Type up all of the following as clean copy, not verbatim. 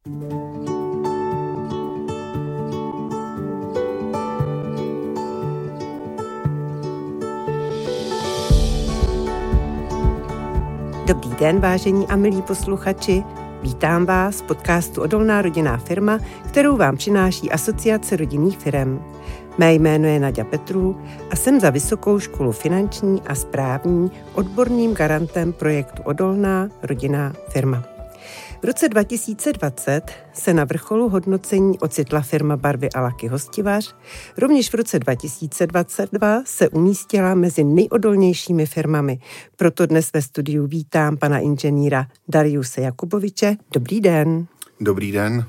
Dobrý den, vážení a milí posluchači. Vítám vás v podcastu Odolná rodinná firma, kterou vám přináší Asociace rodinných firem. Mé jméno je Naďa Petrů a jsem za Vysokou školu finanční a správní odborným garantem projektu Odolná rodinná firma. V roce 2020 se na vrcholu hodnocení ocitla firma Barvy a laky Hostivař. Rovněž v roce 2022 se umístila mezi nejodolnějšími firmami. Proto dnes ve studiu vítám pana inženýra Dariuse Jakuboviče. Dobrý den. Dobrý den.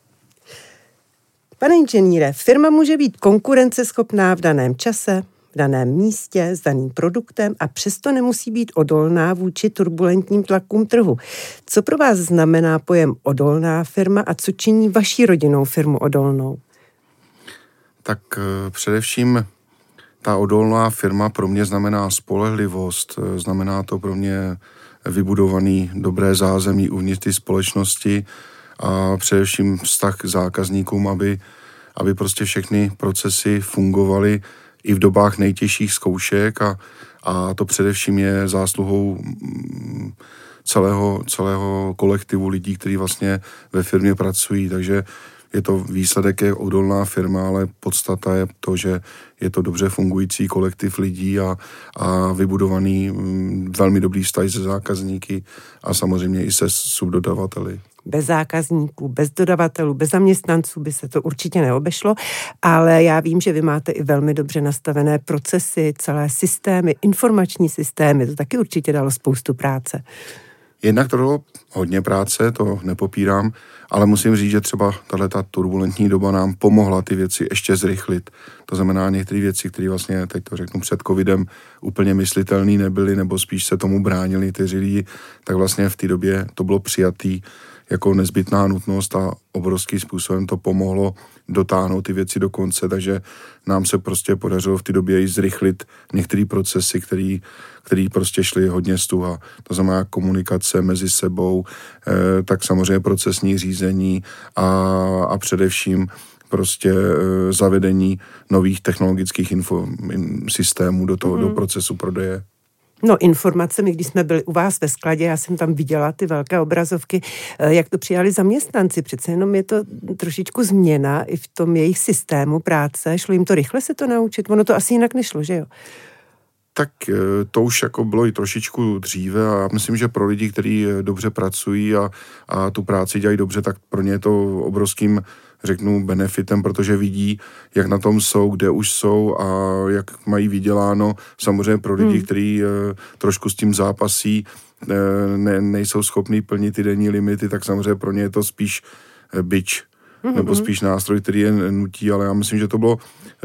Pane inženýre, firma může být konkurenceschopná v daném čase, v daném místě, s daným produktem a přesto nemusí být odolná vůči turbulentním tlakům trhu. Co pro vás znamená pojem odolná firma a co činí vaši rodinnou firmu odolnou? Tak především ta odolná firma pro mě znamená spolehlivost, znamená to pro mě vybudovaný dobré zázemí uvnitř té společnosti a především vztah k zákazníkům, aby prostě všechny procesy fungovaly i v dobách nejtěžších zkoušek a to především je zásluhou celého kolektivu lidí, kteří vlastně ve firmě pracují, takže je to výsledek je odolná firma, ale podstata je to, že je to dobře fungující kolektiv lidí a vybudovaný velmi dobrý vztah se zákazníky a samozřejmě i se subdodavateli. Bez zákazníků, bez dodavatelů, bez zaměstnanců by se to určitě neobešlo, ale já vím, že vy máte i velmi dobře nastavené procesy, celé systémy, informační systémy, to taky určitě dalo spoustu práce. Jednak to dalo hodně práce, to nepopírám, ale musím říct, že třeba tato turbulentní doba nám pomohla ty věci ještě zrychlit. To znamená některé věci, které vlastně, teď to řeknu, před covidem úplně myslitelné nebyly, nebo spíš se tomu bránili ty lidi, tak vlastně v té době to bylo přijatý jako nezbytná nutnost a obrovským způsobem to pomohlo dotáhnout ty věci do konce, takže nám se prostě podařilo v té době i zrychlit některé procesy, které prostě šly hodně stuha. To znamená komunikace mezi sebou, tak samozřejmě procesní řízení a především prostě zavedení nových technologických systémů do toho, do procesu prodeje. No, informacemi, když jsme byli u vás ve skladě, já jsem tam viděla ty velké obrazovky, jak to přijali zaměstnanci. Přece jenom je to trošičku změna i v tom jejich systému práce. Šlo jim to rychle se to naučit? Ono to asi jinak nešlo, že jo? Tak to už jako bylo i trošičku dříve a myslím, že pro lidi, kteří dobře pracují a tu práci dělají dobře, tak pro ně je to obrovským, řeknu, benefitem, protože vidí, jak na tom jsou, kde už jsou a jak mají vyděláno. Samozřejmě pro lidi, kteří trošku s tím zápasí, nejsou schopní plnit ty denní limity, tak samozřejmě pro ně je to spíš bič. Nebo spíš nástroj, který je nutí, ale já myslím, že to bylo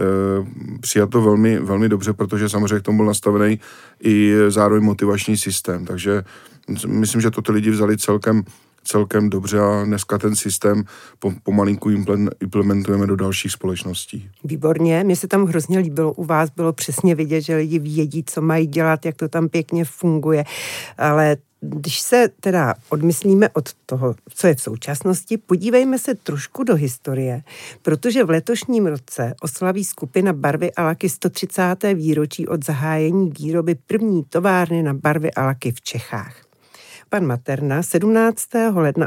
přijato velmi, velmi dobře, protože samozřejmě k tomu byl nastavený i zároveň motivační systém, takže myslím, že to ty lidi vzali celkem dobře a dneska ten systém pomalinku implementujeme do dalších společností. Výborně, mně se tam hrozně líbilo, u vás bylo přesně vidět, že lidi vědí, co mají dělat, jak to tam pěkně funguje, ale když se teda odmyslíme od toho, co je v současnosti, podívejme se trošku do historie, protože v letošním roce oslaví skupina Barvy a laky 130. výročí od zahájení výroby první továrny na barvy a laky v Čechách. Pan Materna 17. ledna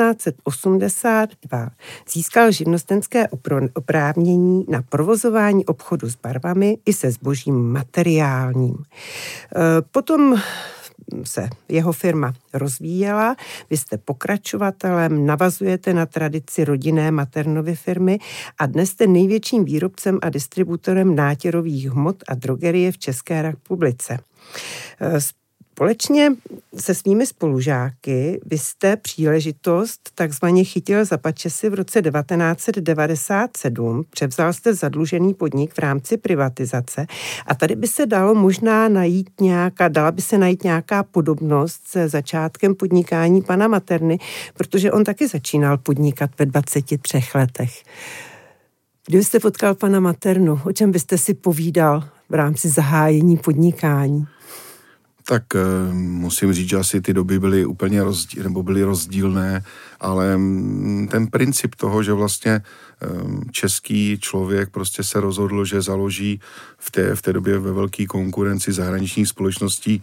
1882 získal živnostenské oprávnění na provozování obchodu s barvami i se zbožím materiálním. Potom se jeho firma rozvíjela, vy jste pokračovatelem, navazujete na tradici rodinné Maternovy firmy a dnes jste největším výrobcem a distributorem nátěrových hmot a drogerie v České republice. Společně se svými spolužáky vy jste příležitost takzvaně chytil za pačesy v roce 1997, převzal jste zadlužený podnik v rámci privatizace a tady by se dala najít nějaká podobnost se začátkem podnikání pana Materny, protože on taky začínal podnikat ve 23 letech. Kdybyste potkal pana Maternu, o čem byste si povídal v rámci zahájení podnikání? Tak musím říct, že asi ty doby byly úplně byly rozdílné, ale ten princip toho, že vlastně český člověk prostě se rozhodl, že založí v té době ve velké konkurenci zahraničních společností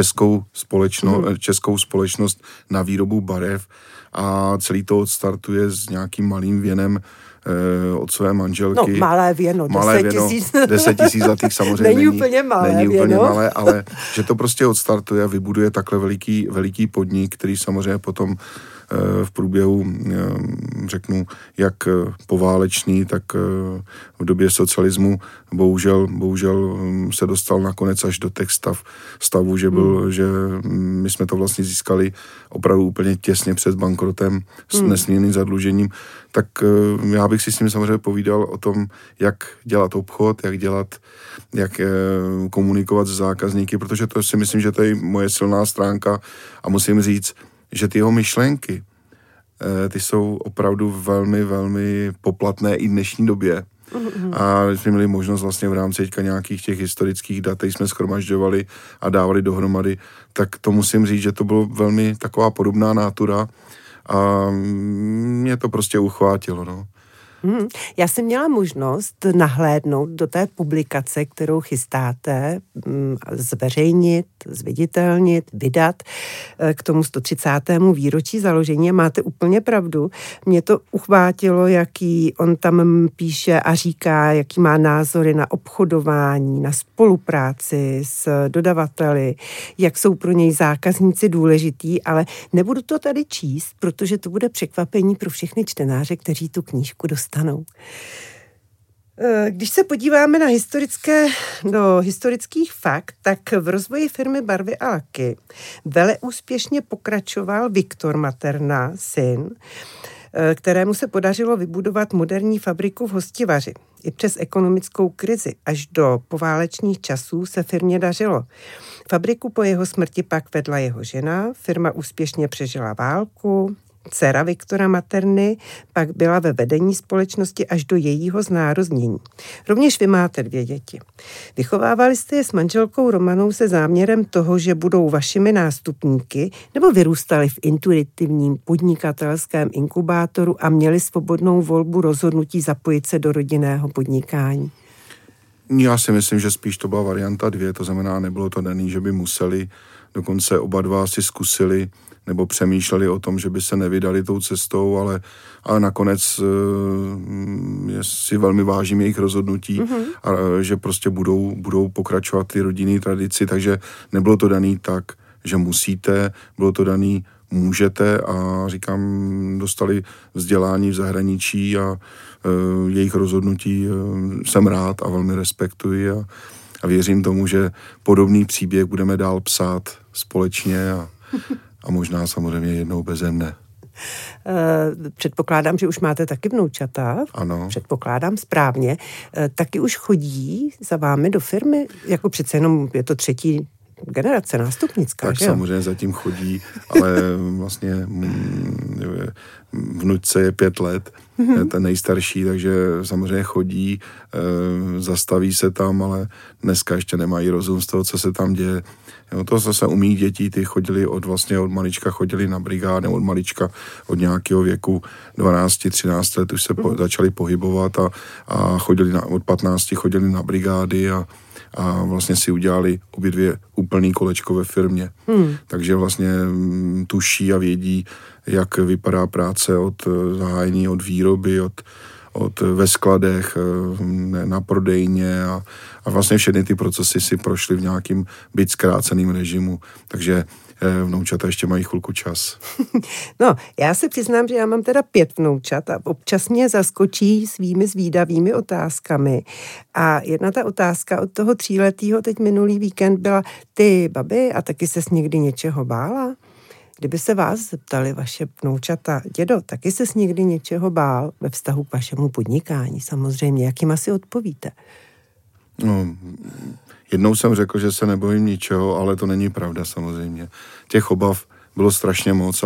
českou společnost na výrobu barev a celý to odstartuje s nějakým malým věnem od své manželky. No, malé věno, 10 000 zlatých samozřejmě není úplně malé, ale že to prostě odstartuje a vybuduje takhle veliký podnik, který samozřejmě potom v průběhu, řeknu, jak poválečný, tak v době socialismu bohužel se dostal nakonec až do těch stavu, že my jsme to vlastně získali opravdu úplně těsně před bankrotem s nesmírným zadlužením, tak já bych si s ním samozřejmě povídal o tom, jak dělat obchod, jak komunikovat s zákazníky, protože to si myslím, že to je moje silná stránka a musím říct, že ty jeho myšlenky, ty jsou opravdu velmi, velmi poplatné i v dnešní době. A jsme měli možnost vlastně v rámci teďka nějakých těch historických dat, které jsme shromažďovali a dávali dohromady, tak to musím říct, že to bylo velmi taková podobná nátura a mě to prostě uchvátilo, no. Já jsem měla možnost nahlédnout do té publikace, kterou chystáte, zveřejnit, zviditelnit, vydat k tomu 130. výročí založení. Máte úplně pravdu. Mě to uchvátilo, jaký on tam píše a říká, jaký má názory na obchodování, na spolupráci s dodavateli, jak jsou pro něj zákazníci důležitý, ale nebudu to tady číst, protože to bude překvapení pro všechny čtenáře, kteří tu knížku dostanou. Když se podíváme na historických fakt, tak v rozvoji firmy Barvy a laky veleúspěšně pokračoval Viktor Materna, syn, kterému se podařilo vybudovat moderní fabriku v Hostivaři. I přes ekonomickou krizi až do poválečných časů se firmě dařilo. Fabriku po jeho smrti pak vedla jeho žena, firma úspěšně přežila válku. Dcera Viktora Materny pak byla ve vedení společnosti až do jejího znárodnění. Rovněž vy máte 2 děti. Vychovávali jste je s manželkou Romanou se záměrem toho, že budou vašimi nástupníky, nebo vyrůstali v intuitivním podnikatelském inkubátoru a měli svobodnou volbu rozhodnutí zapojit se do rodinného podnikání? Já si myslím, že spíš to byla varianta 2, to znamená, nebylo to daný, že by museli, dokonce oba dva si zkusili nebo přemýšleli o tom, že by se nevydali tou cestou, ale nakonec si velmi vážím jejich rozhodnutí a že prostě budou pokračovat ty rodinné tradici, takže nebylo to daný tak, že musíte, bylo to daný můžete a říkám, dostali vzdělání v zahraničí a jejich rozhodnutí jsem rád a velmi respektuji a věřím tomu, že podobný příběh budeme dál psát společně a možná samozřejmě jednou beze mne. Předpokládám, že už máte taky vnoučata. Ano. Předpokládám správně. Taky už chodí za vámi do firmy? Jako přece jenom je to 3. generace nástupnická, tak že jo? Samozřejmě zatím chodí, ale vlastně vnučce je 5 let, ten nejstarší, takže samozřejmě chodí, zastaví se tam, ale dneska ještě nemají rozum z toho, co se tam děje. Jo, to zase umí děti, ty chodili od malička chodili na brigády, od nějakého věku 12-13 let už se začali pohybovat a od 15 chodili na brigády a vlastně si udělali obě 2 úplný kolečko ve firmě. Takže vlastně tuší a vědí, jak vypadá práce od zahájení, od výroby, ve skladech, na prodejně a vlastně všechny ty procesy si prošly v nějakým byť zkráceným režimu. Takže vnoučata ještě mají chvilku čas. No, já se přiznám, že já mám teda 5 vnoučat a občas mě zaskočí svými zvídavými otázkami. A jedna ta otázka od toho 3letého teď minulý víkend byla: ty, babi, a taky ses někdy něčeho bála? Kdyby se vás zeptali vaše vnoučata: dědo, taky ses někdy něčeho bál ve vztahu k vašemu podnikání? Samozřejmě, jak jim asi odpovíte? No, jednou jsem řekl, že se nebojím ničeho, ale to není pravda samozřejmě. Těch obav bylo strašně moc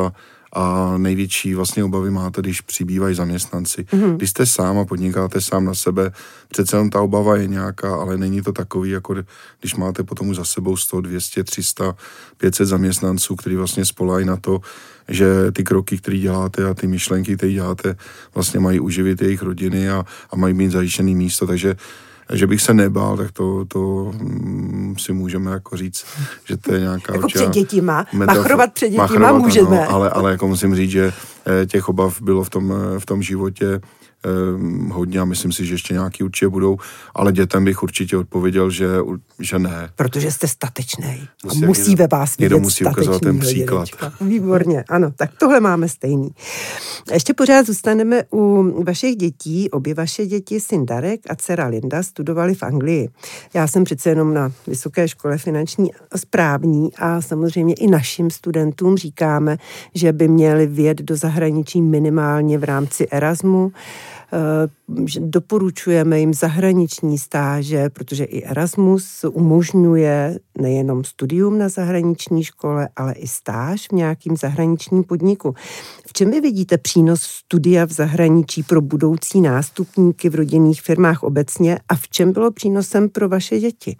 a největší vlastně obavy máte, když přibývají zaměstnanci. Když jste sám a podnikáte sám na sebe, přece jenom ta obava je nějaká, ale není to takový, jako když máte potom už za sebou 100, 200, 300, 500 zaměstnanců, kteří vlastně spolehají na to, že ty kroky, které děláte a ty myšlenky, které děláte, vlastně mají uživit jejich rodiny a mají mít zajištěný místo, takže že bych se nebál, tak to si můžeme jako říct, že to je nějaká jako před dětima, machrovat před dětima můžeme. Ano, ale jako musím říct, že těch obav bylo v tom životě hodně a myslím si, že ještě nějaký určitě budou, ale dětem bych určitě odpověděl, že ne. Protože jste statečnej a musí ve vás vidět musí ukazovat ten příklad. Výborně, ano, tak tohle máme stejný. Ještě pořád zůstaneme u vašich dětí. Obě vaše děti, syn Darek a dcera Linda, studovali v Anglii. Já jsem přece jenom na Vysoké škole finanční a správní a samozřejmě i našim studentům říkáme, že by měli vyjet do zahraničí minimálně v rámci Erasmu. Doporučujeme jim zahraniční stáže, protože i Erasmus umožňuje nejenom studium na zahraniční škole, ale i stáž v nějakým zahraničním podniku. V čem vy vidíte přínos studia v zahraničí pro budoucí nástupníky v rodinných firmách obecně a v čem bylo přínosem pro vaše děti?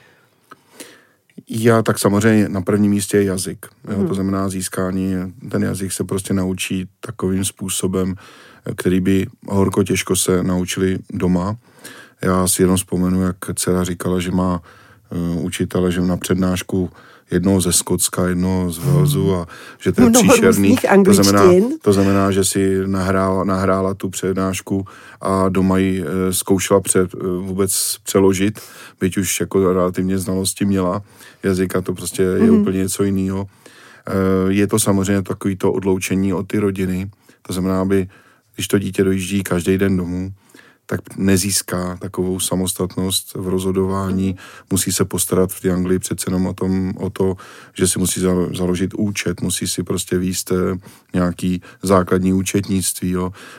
Tak samozřejmě na prvním místě je jazyk. To znamená získání, ten jazyk se prostě naučí takovým způsobem, který by horko těžko se naučili doma. Já si jenom vzpomenu, jak dcera říkala, že má učitele, že na přednášku jednoho ze Skotska, jednoho z Walesu a že to je příšerný. To znamená, že si nahrála tu přednášku a doma ji zkoušela vůbec přeložit, byť už jako relativně znalosti měla jazyka, to prostě je úplně něco jiného. Je to samozřejmě takový to odloučení od ty rodiny, to znamená, když to dítě dojíždí každý den domů, tak nezíská takovou samostatnost v rozhodování, musí se postarat v té Anglii přece jenom o to, že si musí založit účet, musí si prostě vést nějaký základní účetnictví,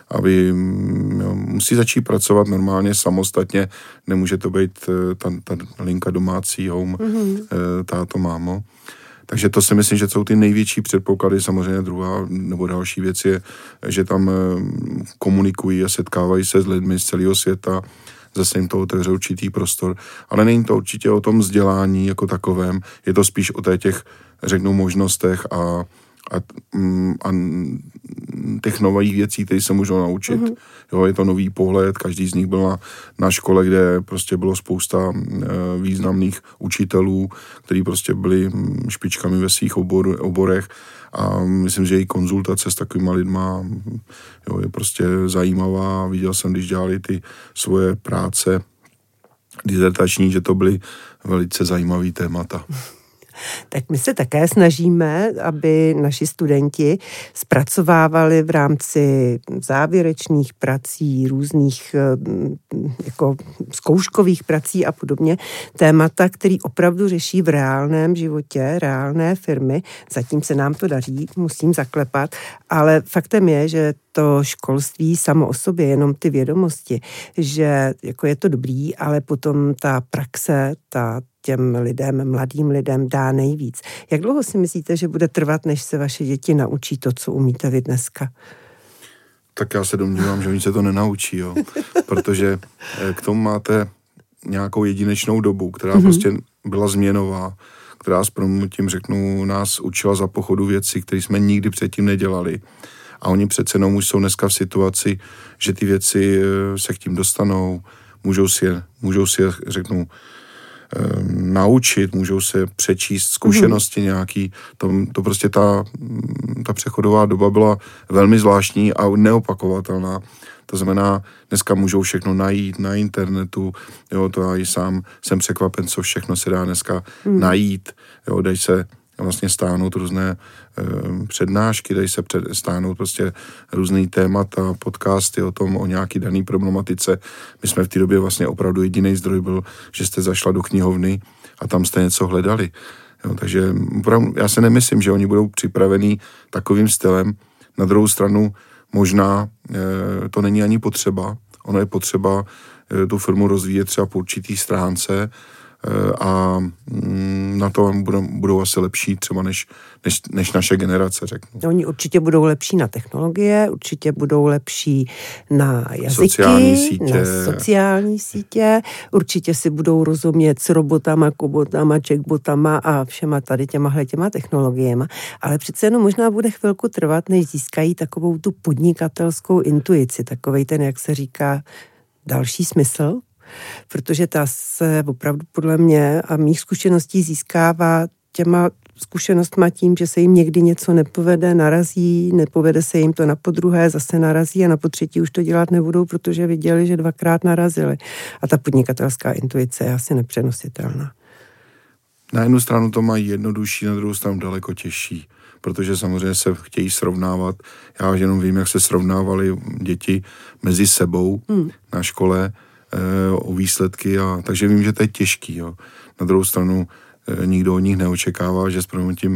musí začít pracovat normálně samostatně, nemůže to být ta linka domácí home, táto, mámo. Takže to si myslím, že jsou ty největší předpoklady. Samozřejmě druhá nebo další věc je, že tam komunikují a setkávají se s lidmi z celého světa, zase jim to otevře určitý prostor. Ale není to určitě o tom vzdělání jako takovém, je to spíš o těch, řeknu, možnostech a těch nových věcí, které se můžou naučit. Je to nový pohled, každý z nich byl na škole, kde prostě bylo spousta významných učitelů, kteří prostě byli špičkami ve svých oborech a myslím, že i konzultace s takovýma lidma je prostě zajímavá. Viděl jsem, když dělali ty svoje práce dizertační, že to byly velice zajímavý témata. Tak my se také snažíme, aby naši studenti zpracovávali v rámci závěrečných prací, různých jako zkouškových prací a podobně témata, který opravdu řeší v reálném životě, reálné firmy. Zatím se nám to daří, musím zaklepat, ale faktem je, že to školství samo o sobě, jenom ty vědomosti, že jako je to dobrý, ale potom ta praxe, těm lidem, mladým lidem dá nejvíc. Jak dlouho si myslíte, že bude trvat, než se vaše děti naučí to, co umíte vy dneska? Tak já se domnívám, že oni se to nenaučí, protože k tomu máte nějakou jedinečnou dobu, která prostě byla změnová, která s prominutím řeknu, nás učila za pochodu věci, které jsme nikdy předtím nedělali. A oni přece jenom už jsou dneska v situaci, že ty věci se k tím dostanou, můžou si je řeknu, naučit, můžou se přečíst zkušenosti nějaký. To prostě ta přechodová doba byla velmi zvláštní a neopakovatelná. To znamená, dneska můžou všechno najít na internetu, to já i sám jsem překvapen, co všechno se dá dneska najít, dají se vlastně stáhnout různé přednášky, dají se stáhnout prostě různý témata, podcasty o nějaký daný problematice. My jsme v té době vlastně opravdu jediný zdroj byl, že jste zašla do knihovny a tam jste něco hledali. Takže já se nemyslím, že oni budou připravení takovým stylem. Na druhou stranu možná to není ani potřeba. Ono je potřeba tu firmu rozvíjet třeba po určitý stránce, a na to budou asi lepší třeba než naše generace, řeknu. Oni určitě budou lepší na technologie, určitě budou lepší na jazyky, na sociální sítě, určitě si budou rozumět s robotama, kobotama, checkbotama a všema tady těma technologiemi, ale přece jenom možná bude chvilku trvat, než získají takovou tu podnikatelskou intuici, takovej ten, jak se říká, další smysl, protože ta se opravdu podle mě a mých zkušeností získává těma zkušenostma tím, že se jim někdy něco nepovede, narazí, nepovede se jim to na podruhé, zase narazí a na potřetí už to dělat nebudou, protože viděli, že 2krát narazili. A ta podnikatelská intuice je asi nepřenositelná. Na jednu stranu to mají jednodušší, na druhou stranu daleko těžší, protože samozřejmě se chtějí srovnávat. Já jenom vím, jak se srovnávali děti mezi sebou na škole o výsledky, takže vím, že to je těžký. Jo. Na druhou stranu nikdo od nich neočekává, že s proměnutím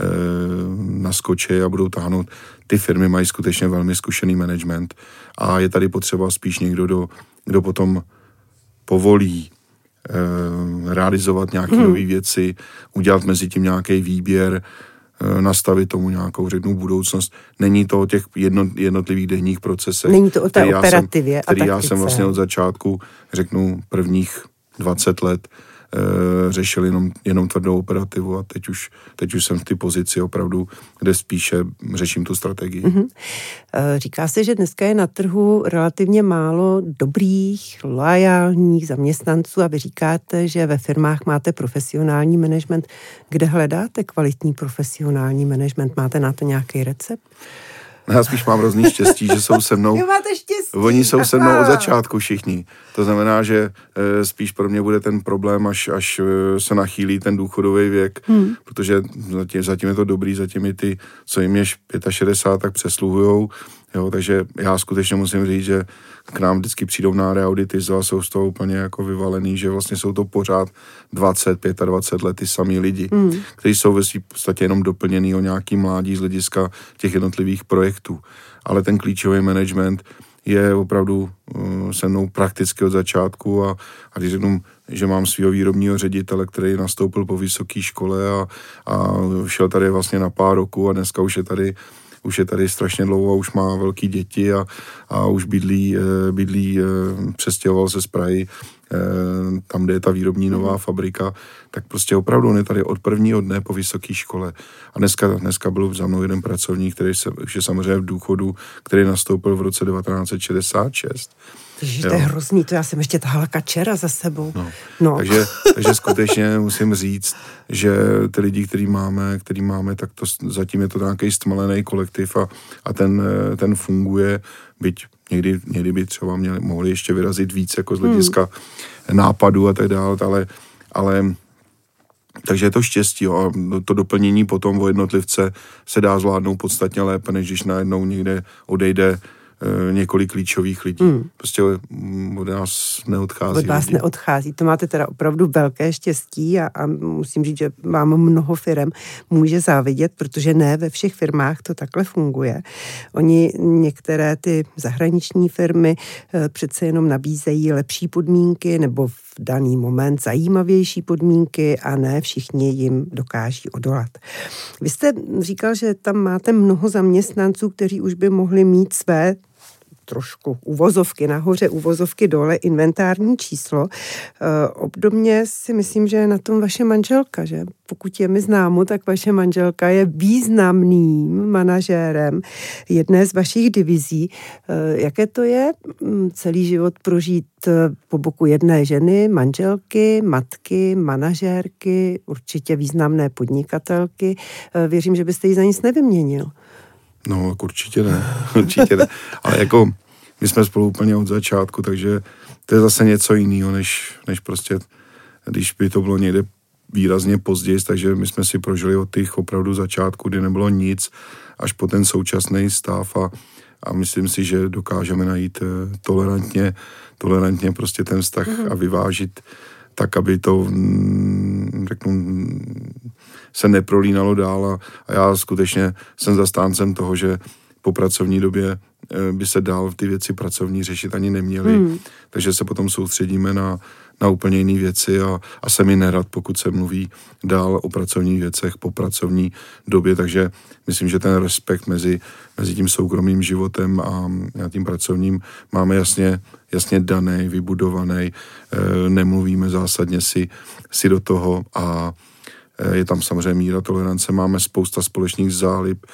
naskočí a budou táhnout. Ty firmy mají skutečně velmi zkušený management a je tady potřeba spíš někdo, kdo potom povolí realizovat nějaké nové věci, udělat mezi tím nějaký výběr, nastavit tomu nějakou řeknu budoucnost. Není to o těch jednotlivých denních procesech. Není to o té operativě který já jsem vlastně od začátku, řeknu, prvních 20 let řešil jenom tvrdou operativu a teď už jsem v té pozici opravdu, kde spíše řeším tu strategii. Mm-hmm. Říká se, že dneska je na trhu relativně málo dobrých, loajálních zaměstnanců a vy říkáte, že ve firmách máte profesionální management. Kde hledáte kvalitní profesionální management? Máte na to nějaký recept? Já spíš mám hrozný štěstí, že jsou se mnou. Máte štěstí. Oni jsou se mnou od začátku všichni. To znamená, že spíš pro mě bude ten problém, až se nachýlí ten důchodový věk, protože zatím je to dobrý, zatím i ty, co jim je 65, tak přesluhujou. Jo, takže já skutečně musím říct, že k nám vždycky přijdou na reauditizo a jsou z toho úplně jako vyvalený, že vlastně jsou to pořád 25 let ty samý lidi, kteří jsou ve svým podstatě jenom doplněný o nějaký mládí z hlediska těch jednotlivých projektů. Ale ten klíčový management je opravdu se mnou prakticky od začátku a když řeknu, že mám svého výrobního ředitele, který nastoupil po vysoké škole a šel tady vlastně na pár roků a dneska už je tady strašně dlouho a už má velký děti a už bydlí přestěhoval se z Prahy, tam, kde je ta výrobní nová fabrika, tak prostě opravdu on je tady od prvního dne po vysoké škole. A dneska byl za mnou jeden pracovník, který už je samozřejmě v důchodu, který nastoupil v roce 1966. To je hrozný, to já jsem ještě tahala kačera za sebou. No. Takže skutečně musím říct, že ty lidi, který máme, tak to zatím je to nějaký stmalený kolektiv a ten funguje, byť někdy by třeba mohli ještě vyrazit víc jako z hlediska nápadu a tak dále, ale takže je to štěstí, jo, a to doplnění potom o jednotlivce se dá zvládnout podstatně lépe, než když najednou někde odejde několik klíčových lidí. Prostě od nás neodchází. Od vás neodchází. To máte teda opravdu velké štěstí a musím říct, že vám mnoho firem může závidět, protože ne ve všech firmách to takhle funguje. Oni některé ty zahraniční firmy přece jenom nabízejí lepší podmínky nebo v daný moment zajímavější podmínky a ne všichni jim dokáží odolat. Vy jste říkal, že tam máte mnoho zaměstnanců, kteří už by mohli mít své trošku uvozovky nahoře, uvozovky dole, inventární číslo. Obdobně si myslím, že je na tom vaše manželka, že pokud je mi známo, tak vaše manželka je významným manažérem jedné z vašich divizí. Jaké to je celý život prožít po boku jedné ženy, manželky, matky, manažérky, určitě významné podnikatelky? Věřím, že byste ji za nic nevyměnil. No, určitě ne. Ale jako my jsme spolu úplně od začátku, takže to je zase něco jiného, než prostě, když by to bylo někde výrazně později, takže my jsme si prožili od těch opravdu začátku, kdy nebylo nic, až po ten současný stav a myslím si, že dokážeme najít tolerantně prostě ten vztah a vyvážit tak, aby to, řeknu, se neprolínalo dál a já skutečně jsem zastáncem toho, že po pracovní době by se dál ty věci pracovní řešit ani neměly, takže se potom soustředíme na úplně jiné věci a jsem i nerad, pokud se mluví dál o pracovních věcech po pracovní době, takže myslím, že ten respekt mezi tím soukromým životem a tím pracovním máme jasně daný, vybudovaný, nemluvíme zásadně si do toho a je tam samozřejmě míra tolerance, máme spousta společných zálib,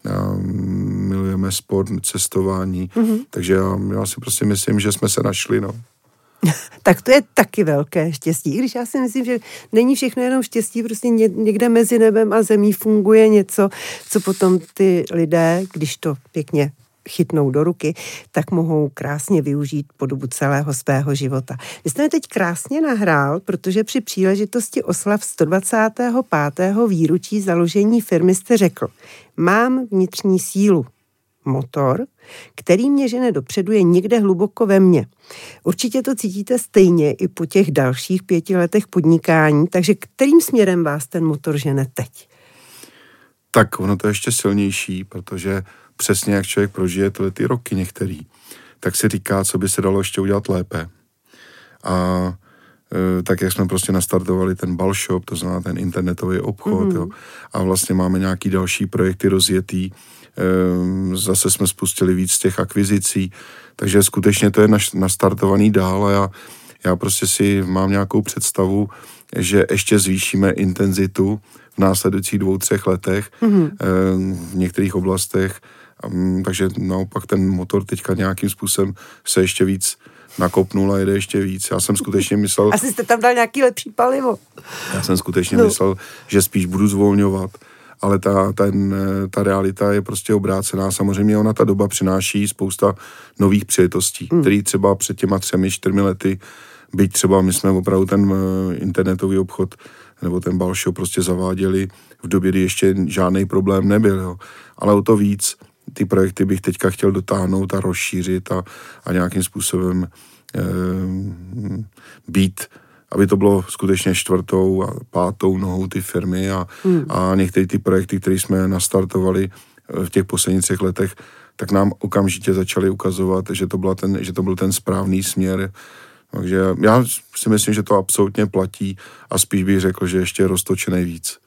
milujeme sport, cestování, takže já si prostě myslím, že jsme se našli, no. Tak to je taky velké štěstí. I když já si myslím, že není všechno jenom štěstí, prostě někde mezi nebem a zemí funguje něco, co potom ty lidé, když to pěkně chytnou do ruky, tak mohou krásně využít po dobu celého svého života. Vy jste mě teď krásně nahrál, protože při příležitosti oslav 125. výročí založení firmy jste řekl: mám vnitřní sílu, motor, který mě žene dopředu, je někde hluboko ve mně. Určitě to cítíte stejně i po těch dalších 5 letech podnikání, takže kterým směrem vás ten motor žene teď? Tak ono to je ještě silnější, protože přesně jak člověk prožije ty roky některý, tak si říká, co by se dalo ještě udělat lépe. A tak jak jsme prostě nastartovali ten Balshop, to znamená ten internetový obchod, jo, a vlastně máme nějaký další projekty rozjetý, zase jsme spustili víc těch akvizicí, takže skutečně to je nastartovaný dál a já prostě si mám nějakou představu, že ještě zvýšíme intenzitu v následujících 2-3 letech v některých oblastech, takže naopak ten motor teďka nějakým způsobem se ještě víc nakopnul a jede ještě víc. Já jsem skutečně myslel... Asi jste tam dal nějaký lepší palivo. Já jsem skutečně myslel, že spíš budu zvolňovat, ale ta realita je prostě obrácená. Samozřejmě ona ta doba přináší spousta nových příležitostí, který třeba před těma 3-4 lety, byť třeba my jsme opravdu ten internetový obchod nebo ten Balshop prostě zaváděli v době, kdy ještě žádný problém nebyl. Jo. Ale o to víc ty projekty bych teďka chtěl dotáhnout a rozšířit a nějakým způsobem být, aby to bylo skutečně 4. a 5. nohou ty firmy a některé ty projekty, které jsme nastartovali v těch posledních 3 letech, tak nám okamžitě začali ukazovat, že to byl ten správný směr. Takže já si myslím, že to absolutně platí a spíš bych řekl, že ještě je roztočený víc.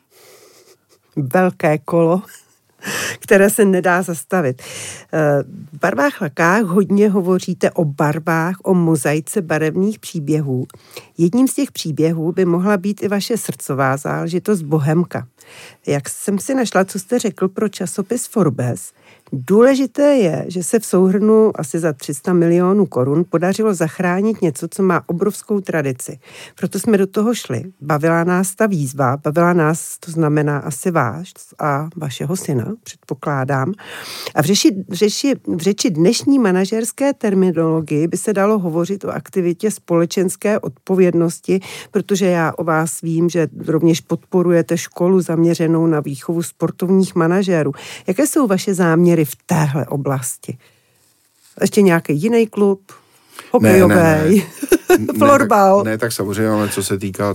Velké kolo, které se nedá zastavit. V Barvách lakách hodně hovoříte o barvách, o mozaice barevných příběhů. Jedním z těch příběhů by mohla být i vaše srdcová záležitost Bohemka. Jak jsem si našla, co jste řekl pro časopis Forbes, důležité je, že se v souhrnu asi za 300 milionů korun podařilo zachránit něco, co má obrovskou tradici. Proto jsme do toho šli. Bavila nás ta výzva, bavila nás, to znamená asi vás a vašeho syna, předpokládám. A v řeči dnešní manažerské terminologii by se dalo hovořit o aktivitě společenské odpovědnosti, protože já o vás vím, že rovněž podporujete školu zaměřenou na výchovu sportovních manažérů. Jaké jsou vaše záměry v téhle oblasti? Ještě nějaký jiný klub? Hokejový? Florbal? Ne, tak samozřejmě, ale co se týká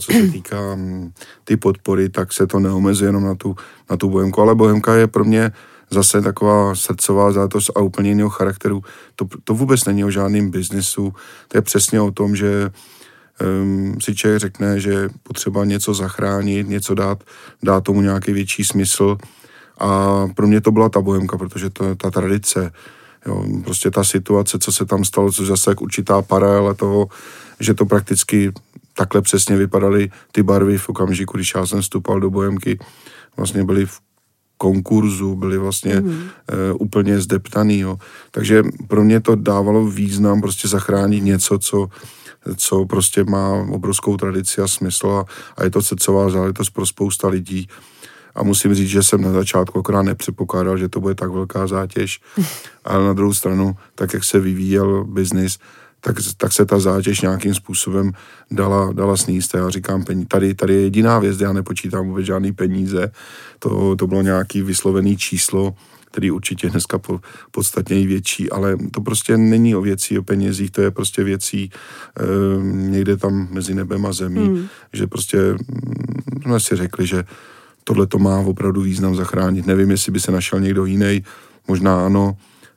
ty podpory, tak se to neomezuje jenom na tu Bohemku, ale Bohemka je pro mě zase taková srdcová záležitost a úplně jiného charakteru. To vůbec není o žádném biznisu, to je přesně o tom, že si člověk řekne, že potřeba něco zachránit, něco dát tomu nějaký větší smysl. A pro mě to byla ta Bohemka, protože ta tradice, jo, prostě ta situace, co se tam stalo, což zase jak určitá paralela toho, že to prakticky takhle přesně vypadaly ty barvy v okamžiku, když já jsem vstupal do Bohemky, vlastně byly v konkurzu, byly vlastně úplně zdeptaný. Jo. Takže pro mě to dávalo význam prostě zachránit něco, co prostě má obrovskou tradici a smysl a je to srdcová záležitost pro spousta lidí. A musím říct, že jsem na začátku akorát nepředpokládal, že to bude tak velká zátěž. Ale na druhou stranu, tak jak se vyvíjel biznis, tak se ta zátěž nějakým způsobem dala sníst. Já říkám, tady je jediná věc, já nepočítám vůbec žádný peníze. To bylo nějaký vyslovený číslo, který určitě dneska podstatně i větší, ale to prostě není o věcí, o penězích, to je prostě věcí někde tam mezi nebem a zemí, že prostě jsme si řekli, že tohle to má opravdu význam zachránit. Nevím, jestli by se našel někdo jiný, možná ano,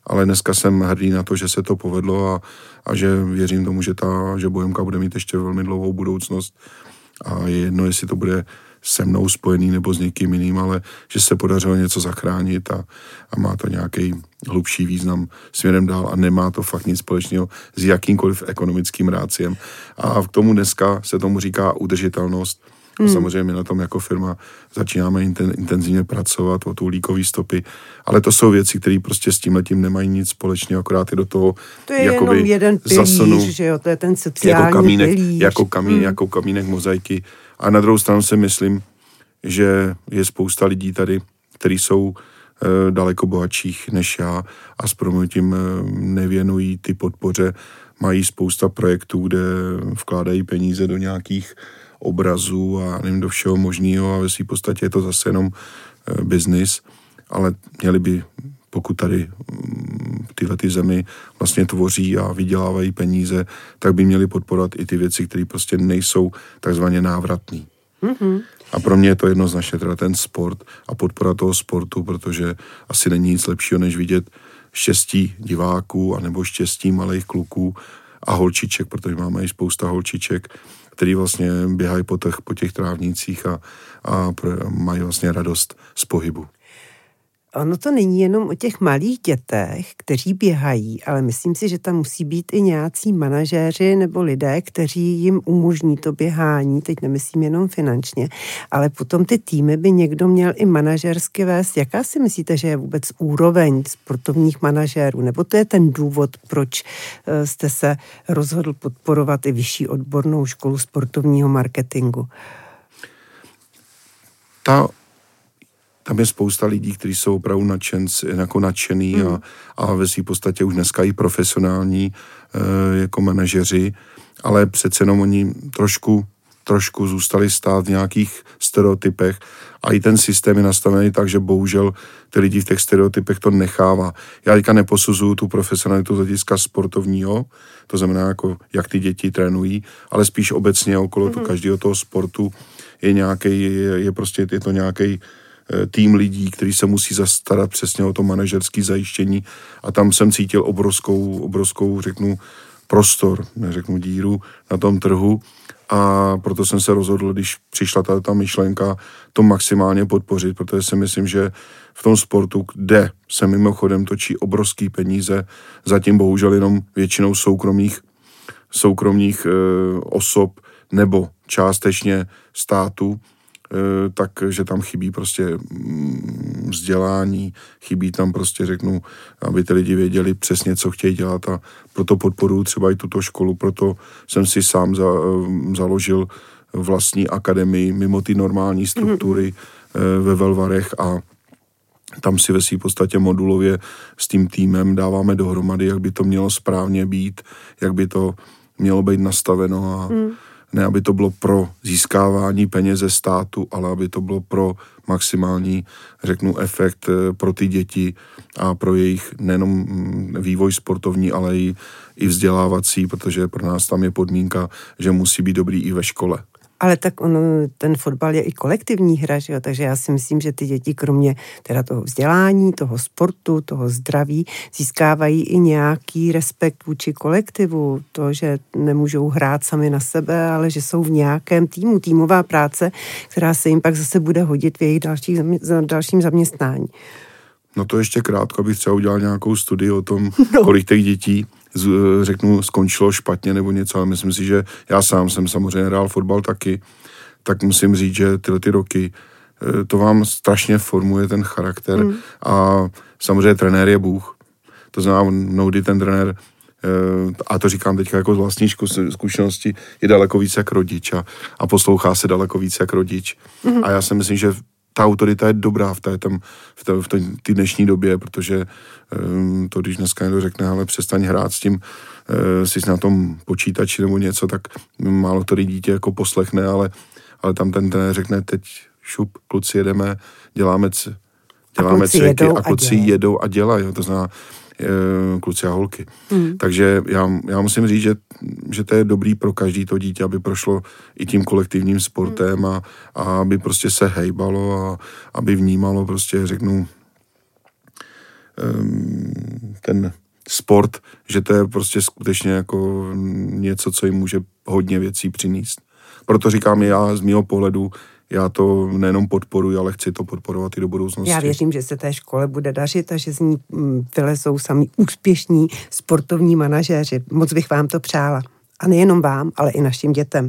ale dneska jsem hrdý na to, že se to povedlo a že věřím tomu, že Bohemka bude mít ještě velmi dlouhou budoucnost a je jedno, jestli to bude se mnou spojený nebo s někým jiným, ale že se podařilo něco zachránit a má to nějaký hlubší význam směrem dál a nemá to fakt nic společného s jakýmkoliv ekonomickým ráciem. A k tomu dneska se tomu říká udržitelnost. A samozřejmě my na tom jako firma začínáme intenzivně pracovat o tu uhlíkové stopy, ale to jsou věci, které prostě s tímhletím nemají nic společného, akorát je do toho to je jenom jeden pilíř, že jo, to je ten sociální pilíř. Jako kamínek mozaiky. A na druhou stranu si myslím, že je spousta lidí tady, kteří jsou daleko bohatších než já a s proměnutím nevěnují ty podpoře. Mají spousta projektů, kde vkládají peníze do nějakých obrazů a nevím do všeho možného a ve své podstatě je to zase jenom biznis, ale měli by, pokud tady tyhle ty zemi vlastně tvoří a vydělávají peníze, tak by měli podporovat i ty věci, které prostě nejsou takzvaně návratný. Mm-hmm. A pro mě je to jednoznačně teda ten sport a podpora toho sportu, protože asi není nic lepšího, než vidět štěstí diváků anebo štěstí malých kluků a holčiček, protože máme i spousta holčiček, který vlastně běhají po těch trávnicích a mají vlastně radost z pohybu. Ono to není jenom o těch malých dětech, kteří běhají, ale myslím si, že tam musí být i nějací manažéři nebo lidé, kteří jim umožní to běhání, teď nemyslím jenom finančně, ale potom ty týmy by někdo měl i manažersky vést. Jaká si myslíte, že je vůbec úroveň sportovních manažérů? Nebo to je ten důvod, proč jste se rozhodl podporovat i vyšší odbornou školu sportovního marketingu? Tam je spousta lidí, kteří jsou opravdu nadšený a ve své podstatě už dneska i profesionální jako manažeři, ale přece jenom oni trošku zůstali stát v nějakých stereotypech a i ten systém je nastavený tak, že bohužel ty lidi v těch stereotypech to nechává. Já teďka neposuzuju tu profesionalitu z hlediska sportovního, to znamená jako jak ty děti trénují, ale spíš obecně okolo každého toho sportu je to nějaký tým lidí, který se musí zastarat přesně o to manažerské zajištění a tam jsem cítil obrovskou, řeknu, prostor, neřeknu díru na tom trhu a proto jsem se rozhodl, když přišla ta myšlenka, to maximálně podpořit, protože si myslím, že v tom sportu, kde se mimochodem točí obrovský peníze, zatím bohužel jenom většinou soukromých osob nebo částečně státu, takže tam chybí prostě vzdělání, chybí tam prostě, řeknu, aby ty lidi věděli přesně, co chtějí dělat a proto podporuji třeba i tuto školu, proto jsem si sám založil vlastní akademii mimo ty normální struktury ve Velvarech a tam si ve své podstatě modulově s tím týmem dáváme dohromady, jak by to mělo správně být, jak by to mělo být nastaveno a ne, aby to bylo pro získávání peněz ze státu, ale aby to bylo pro maximální, řeknu, efekt pro ty děti a pro jejich nejenom vývoj sportovní, ale i vzdělávací, protože pro nás tam je podmínka, že musí být dobrý i ve škole. Ale tak ten fotbal je i kolektivní hra, že jo? Takže já si myslím, že ty děti kromě teda toho vzdělání, toho sportu, toho zdraví, získávají i nějaký respekt vůči kolektivu. To, že nemůžou hrát sami na sebe, ale že jsou v nějakém týmu. Týmová práce, která se jim pak zase bude hodit v jejich dalším zaměstnání. No to ještě krátko, abych třeba udělal nějakou studii o tom, kolik těch dětí řeknu, skončilo špatně nebo něco, ale myslím si, že já sám jsem samozřejmě hrál fotbal taky, tak musím říct, že tyhle ty roky to vám strašně formuje ten charakter a samozřejmě trenér je Bůh. To znamená, mnohdy ten trenér, a to říkám teďka jako z vlastní zkušenosti, je daleko víc jak rodič a poslouchá se daleko víc jak rodič. A já si myslím, že ta autorita je dobrá v té dnešní době, protože to, když dneska někdo řekne, ale přestaň hrát s tím, jsi na tom počítači nebo něco, tak málo to dítě jako poslechne, ale tam ten řekne, teď šup, kluci jedeme, děláme cviky a kluci jedou a dělají. To znamená kluci a holky. Takže já musím říct, že to je dobrý pro každý to dítě, aby prošlo i tím kolektivním sportem a aby prostě se hejbalo a aby vnímalo prostě, řeknu, ten sport, že to je prostě skutečně jako něco, co jim může hodně věcí přinést. Proto říkám, já z mého pohledu, já to nejenom podporuji, ale chci to podporovat i do budoucnosti. Já věřím, že se té škole bude dařit a že z ní vylezou sami úspěšní sportovní manažéři. Moc bych vám to přála. A nejenom vám, ale i našim dětem.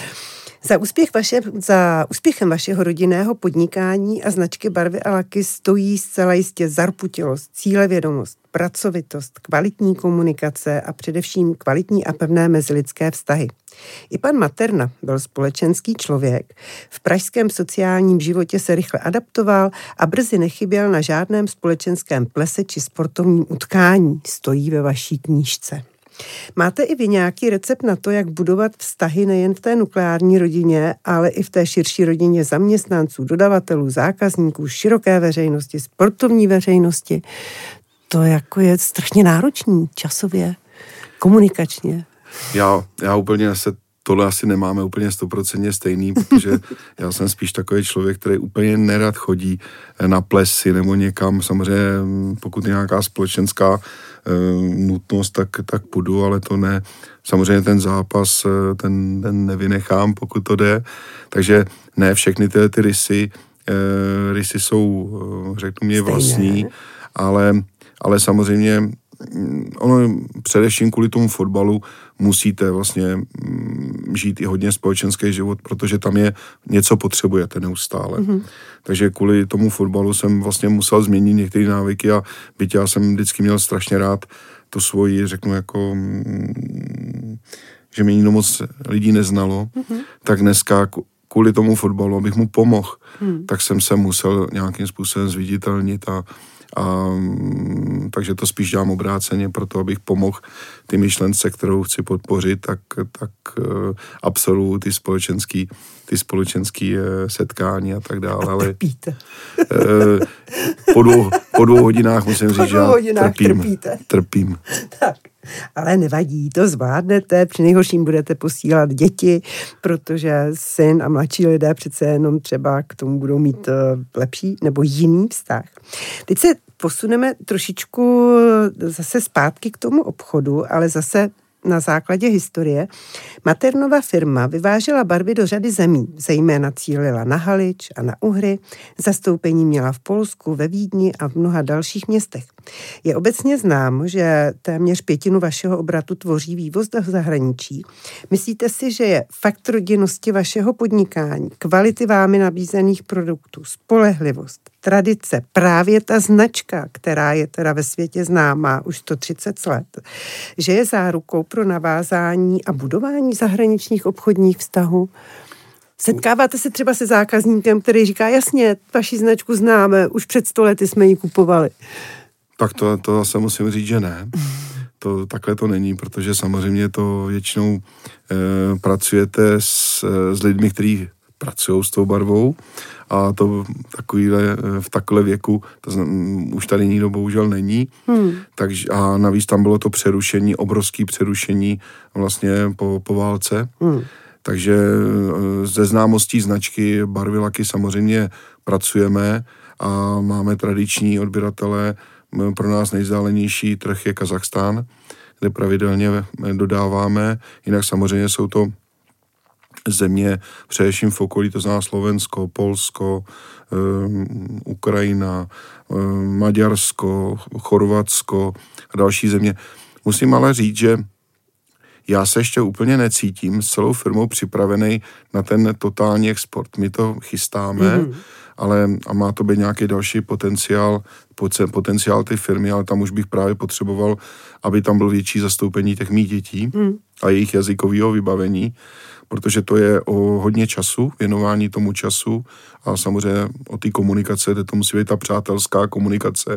Za úspěchem vašeho rodinného podnikání a značky Barvy a laky stojí zcela jistě zarputilost, cílevědomost, pracovitost, kvalitní komunikace a především kvalitní a pevné mezilidské vztahy. I pan Materna byl společenský člověk, v pražském sociálním životě se rychle adaptoval a brzy nechyběl na žádném společenském plese či sportovním utkání, stojí ve vaší knížce. Máte i vy nějaký recept na to, jak budovat vztahy nejen v té nukleární rodině, ale i v té širší rodině zaměstnanců, dodavatelů, zákazníků, široké veřejnosti, sportovní veřejnosti? To jako je strašně náročný časově, komunikačně. Já úplně tohle asi nemáme úplně 100% stejný, protože já jsem spíš takový člověk, který úplně nerad chodí na plesy nebo někam. Samozřejmě pokud je nějaká společenská nutnost, tak půjdu, ale to ne. Samozřejmě ten zápas, ten nevynechám, pokud to jde. Takže ne všechny ty rysy jsou, řeknu mě, vlastní, ale samozřejmě ono především kvůli tomu fotbalu musíte vlastně žít i hodně společenský život, protože tam je něco potřebujete neustále. Mm-hmm. Takže kvůli tomu fotbalu jsem vlastně musel změnit některé návyky a byť já jsem vždycky měl strašně rád tu svoji, řeknu jako, že mě nikdo moc lidí neznalo, tak dneska kvůli tomu fotbalu, abych mu pomohl, tak jsem se musel nějakým způsobem zviditelnit a takže to spíš dělám obráceně, proto abych pomohl ty myšlence, kterou chci podpořit, tak absolvuju ty společenský setkání a tak dále. A trpíte. Po dvou hodinách musím říct, že já trpím. Tak. Ale nevadí, to zvládnete, při nejhorším budete posílat děti, protože syn a mladší lidé přece jenom třeba k tomu budou mít lepší nebo jiný vztah. Teď se posuneme trošičku zase zpátky k tomu obchodu, ale zase na základě historie. Maternova firma vyvážela barvy do řady zemí, zejména cílila na Halič a na Uhry, zastoupení měla v Polsku, ve Vídni a v mnoha dalších městech. Je obecně známo, že téměř 1/5 vašeho obratu tvoří vývoz do zahraničí. Myslíte si, že je fakt rodinnosti vašeho podnikání, kvality vámi nabízených produktů, spolehlivost, tradice, právě ta značka, která je teda ve světě známá už 130 let, že je zárukou pro navázání a budování zahraničních obchodních vztahů? Setkáváte se třeba se zákazníkem, který říká, jasně, vaši značku známe, už před 100 lety jsme ji kupovali. Tak to zase musím říct, že ne. Takhle to není, protože samozřejmě to většinou pracujete s lidmi, kteří pracují s tou barvou a to v takhle věku už tady nikdo bohužel není. Takže, a navíc tam bylo to přerušení, obrovské přerušení vlastně po válce. Takže ze známostí značky Barvy laky samozřejmě pracujeme a máme tradiční odběratele. Pro nás nejvzdálenější trh je Kazachstán, kde pravidelně dodáváme. Jinak samozřejmě jsou to země především v okolí, to znamená Slovensko, Polsko, Ukrajina, Maďarsko, Chorvatsko a další země. Musím ale říct, že já se ještě úplně necítím s celou firmou připravený na ten totální export. My to chystáme, ale a má to být nějaký další potenciál té firmy, ale tam už bych právě potřeboval, aby tam byl větší zastoupení těch mých dětí a jejich jazykového vybavení, protože to je o hodně času, věnování tomu času a samozřejmě o té komunikace, to musí být ta přátelská komunikace.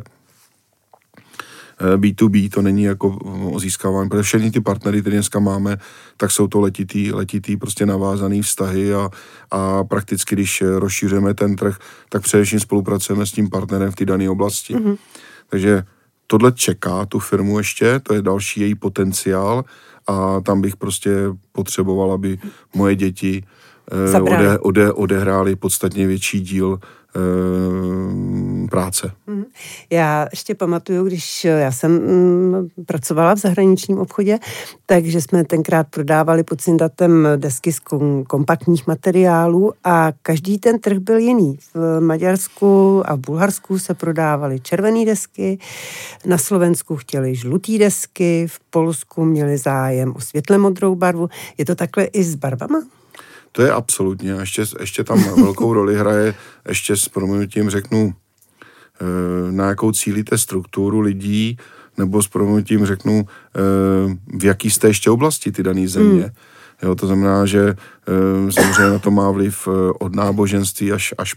B2B, to není jako o získávání, protože všechny ty partnery, které dneska máme, tak jsou to letitý prostě navázaný vztahy a prakticky, když rozšíříme ten trh, tak především spolupracujeme s tím partnerem v té dané oblasti. Takže tohle čeká tu firmu ještě, to je další její potenciál a tam bych prostě potřeboval, aby moje děti odehrály podstatně větší díl práce. Já ještě pamatuju, když já jsem pracovala v zahraničním obchodě, takže jsme tenkrát prodávali pod Syndatem desky z kompaktních materiálů a každý ten trh byl jiný. V Maďarsku a v Bulharsku se prodávaly červené desky, na Slovensku chtěli žlutý desky, v Polsku měli zájem o světle modrou barvu. Je to takhle i s barvama? To je absolutně. Ještě tam velkou roli hraje, ještě s prominutím řeknu, na jakou cílíte strukturu lidí, nebo s prominutím řeknu, v jaký jste ještě oblasti ty dané země. Jo, to znamená, že samozřejmě na to má vliv od náboženství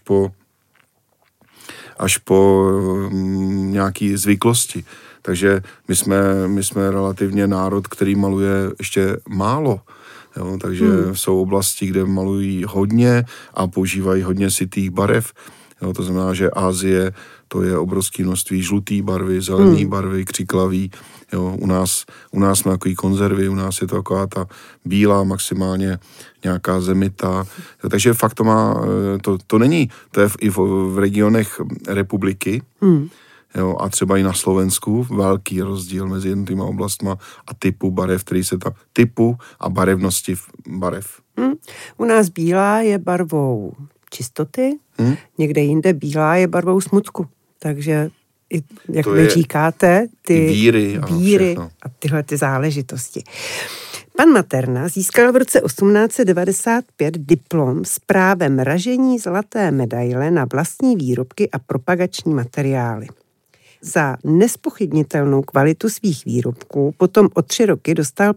až po nějaký zvyklosti. Takže my jsme relativně národ, který maluje ještě málo. Jo, takže jsou oblasti, kde malují hodně a používají hodně sytých barev. Jo, to znamená, že Asie, to je obrovské množství žlutý barvy, zelený barvy, křiklaví. Jo, u nás jsme takový konzervy, u nás je to taková ta bílá, maximálně nějaká zemitá. Jo, takže fakt to má, to není, to je i v regionech republiky, jo, a třeba i na Slovensku velký rozdíl mezi jednotlivými oblastma a typu barev, typu a barevnosti barev. U nás bílá je barvou čistoty, někde jinde bílá je barvou smutku. Takže, jak vy říkáte, ty víry a tyhle ty záležitosti. Pan Materna získal v roce 1895 diplom s právem ražení zlaté medaile na vlastní výrobky a propagační materiály. Za nespochybnitelnou kvalitu svých výrobků potom o 3 roky dostal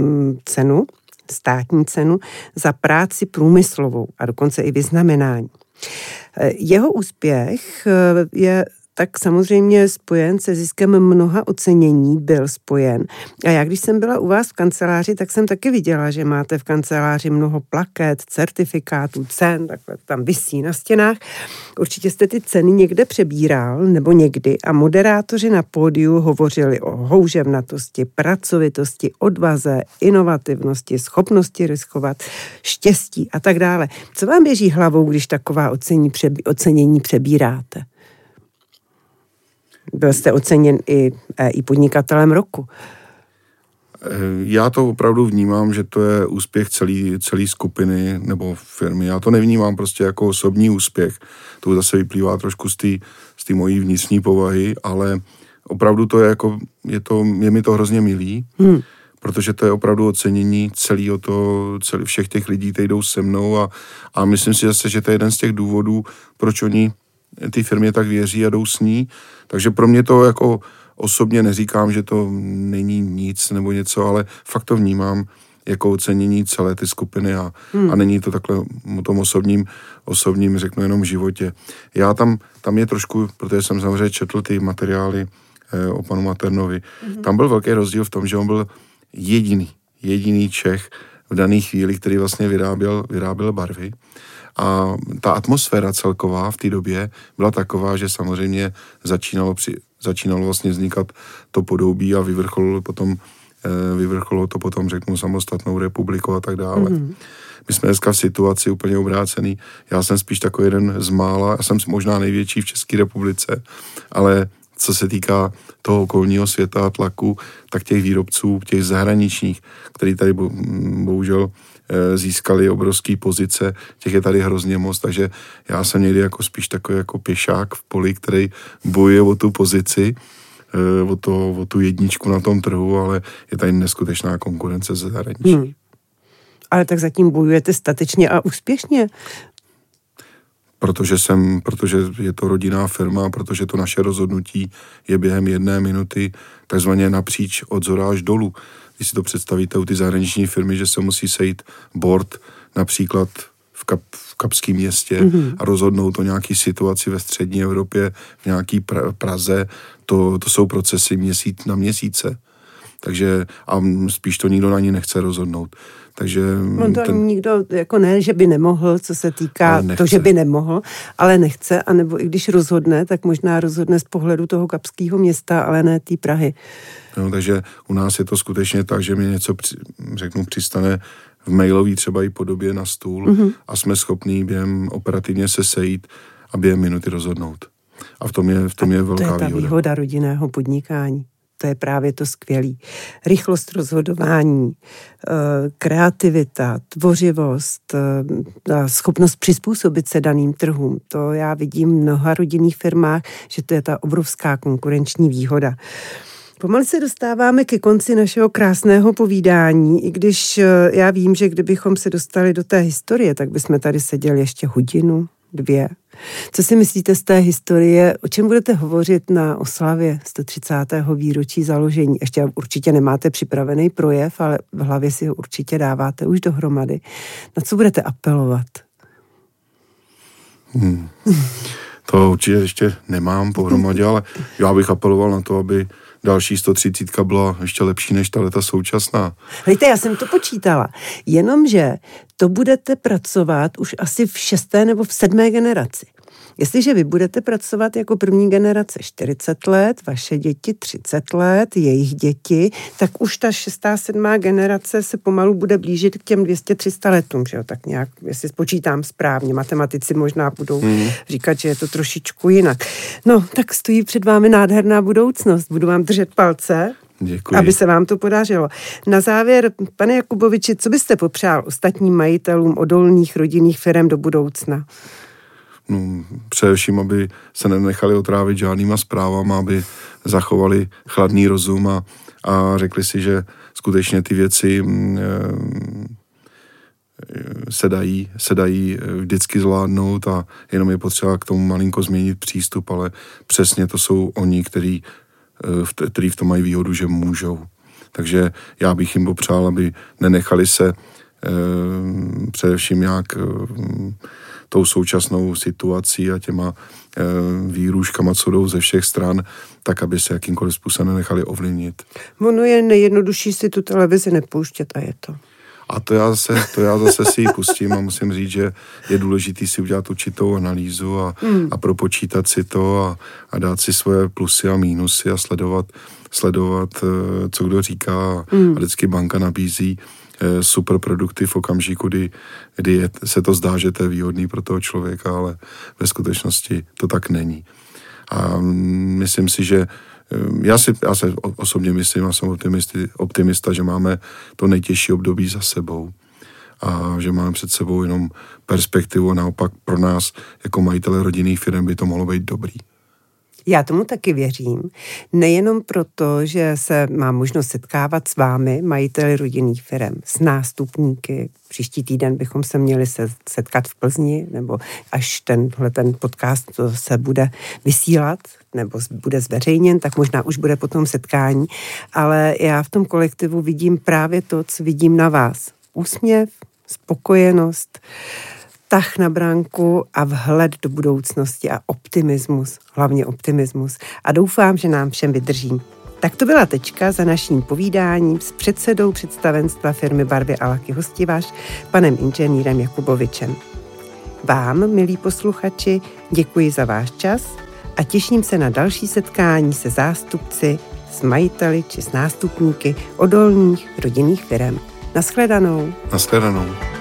státní cenu za práci průmyslovou a dokonce i vyznamenání. Jeho úspěch je tak samozřejmě spojen se ziskem mnoha ocenění, byl spojen. A já, když jsem byla u vás v kanceláři, tak jsem taky viděla, že máte v kanceláři mnoho plaket, certifikátů, cen, takhle tam visí na stěnách. Určitě jste ty ceny někde přebíral, nebo někdy, a moderátoři na pódiu hovořili o houževnatosti, pracovitosti, odvaze, inovativnosti, schopnosti riskovat, štěstí a tak dále. Co vám běží hlavou, když taková ocenění přebíráte? Byl jste oceněn i podnikatelem roku. Já to opravdu vnímám, že to je úspěch celé skupiny nebo firmy. Já to nevnímám prostě jako osobní úspěch. To zase vyplývá trošku z té mojí vnitřní povahy, ale opravdu to je jako, je mi to hrozně milý, protože to je opravdu ocenění všech těch lidí, kteří jdou se mnou a myslím si zase, že to je jeden z těch důvodů, proč oni ty firmě tak věří a jdou s ní. Takže pro mě to jako osobně neříkám, že to není nic nebo něco, ale fakt to vnímám jako ocenění celé ty skupiny a není to takhle o tom osobním řeknu jenom životě. Já tam je trošku, protože jsem samozřejmě četl ty materiály o panu Maternovi, tam byl velký rozdíl v tom, že on byl jediný Čech v dané chvíli, který vlastně vyráběl barvy. A ta atmosféra celková v té době byla taková, že samozřejmě začínalo vlastně vznikat to podobí a vyvrcholilo to potom, řeknu, samostatnou republiku a tak dále. My jsme dneska v situaci úplně obrácený. Já jsem spíš takový jeden z mála, já jsem možná největší v České republice, ale co se týká toho okolního světa a tlaku, tak těch výrobců, těch zahraničních, který tady bohužel získali obrovský pozice, těch je tady hrozně moc, takže já jsem někdy jako spíš takový jako pěšák v poli, který bojuje o tu pozici, o tu jedničku na tom trhu, ale je tady neskutečná konkurence ze zahraničí. Ale tak zatím bojujete statečně a úspěšně. Protože je to rodinná firma, protože to naše rozhodnutí je během 1 minuty takzvaně napříč od zhora až dolů. Když si to představíte u ty zahraniční firmy, že se musí sejít board například v Kapském městě a rozhodnout o nějaký situaci ve střední Evropě, v nějaký Praze, to jsou procesy na měsíce. Takže a spíš to nikdo na ní nechce rozhodnout. Takže nikdo, jako ne, že by nemohl, co se týká to, že by nemohl, ale nechce, anebo i když rozhodne, tak možná rozhodne z pohledu toho Kapského města, ale ne té Prahy. No, takže u nás je to skutečně tak, že mi něco, přistane v mailový třeba i podobě na stůl a jsme schopní během operativně se sejít a během minuty rozhodnout. A v tom je velká výhoda. To je ta výhoda rodinného podnikání. To je právě to skvělý. Rychlost rozhodování, kreativita, tvořivost, schopnost přizpůsobit se daným trhům. To já vidím v mnoha rodinných firmách, že to je ta obrovská konkurenční výhoda. Pomalu se dostáváme ke konci našeho krásného povídání, i když já vím, že kdybychom se dostali do té historie, tak bychom tady seděli ještě hodinu, 2. Co si myslíte z té historie, o čem budete hovořit na oslavě 130. výročí založení? Ještě určitě nemáte připravený projev, ale v hlavě si ho určitě dáváte už dohromady. Na co budete apelovat? To určitě ještě nemám pohromadě, ale já bych apeloval na to, aby další 130 byla ještě lepší než ta současná. Hejte, já jsem to počítala. Jenomže to budete pracovat už asi v 6. nebo v 7. generaci. Jestliže vy budete pracovat jako první generace 40 let, vaše děti 30 let, jejich děti, tak už ta 6., 7. generace se pomalu bude blížit k těm 200-300 letům, že jo, tak nějak, jestli spočítám správně, matematici možná budou říkat, že je to trošičku jinak. No, tak stojí před vámi nádherná budoucnost, budu vám držet palce. Děkuji. Aby se vám to podařilo. Na závěr, pane Jakuboviči, co byste popřál ostatním majitelům odolných rodinných firem do budoucna? No, především, aby se nenechali otrávit žádnýma zprávama, aby zachovali chladný rozum a řekli si, že skutečně ty věci se dají vždycky zvládnout a jenom je potřeba k tomu malinko změnit přístup, ale přesně to jsou oni, kteří v tom mají výhodu, že můžou. Takže já bych jim popřál, aby nenechali se především nějak tou současnou situací a těma výhrůžkama, co jdou ze všech stran, tak, aby se jakýmkoliv způsobem nenechali ovlivnit. Ono je nejjednodušší si tu televizi nepouštět a je to. A to já zase si ji pustím a musím říct, že je důležitý si udělat určitou analýzu a propočítat si to a dát si svoje plusy a mínusy a sledovat co kdo říká. A vždycky banka nabízí super produkty v okamžiku, kdy se to zdá, že to je výhodný pro toho člověka, ale ve skutečnosti to tak není. A myslím si, že já se osobně myslím, já jsem optimista, že máme to nejtěžší období za sebou a že máme před sebou jenom perspektivu a naopak pro nás jako majitele rodinných firm by to mohlo být dobrý. Já tomu taky věřím. Nejenom proto, že se mám možnost setkávat s vámi, majiteli rodinných firem, s nástupníky. Příští týden bychom se měli setkat v Plzni, nebo až ten podcast se bude vysílat, nebo bude zveřejněn, tak možná už bude potom setkání. Ale já v tom kolektivu vidím právě to, co vidím na vás. Úsměv, spokojenost, tah na branku a vhled do budoucnosti a optimismus, hlavně optimismus. A doufám, že nám všem vydrží. Tak to byla tečka za naším povídáním s předsedou představenstva firmy Barvy a laky Hostivař, panem inženýrem Jakubovičem. Vám, milí posluchači, děkuji za váš čas a těším se na další setkání se zástupci, s majiteli či s nástupníky odolných rodinných firem. Naschledanou. Naschledanou.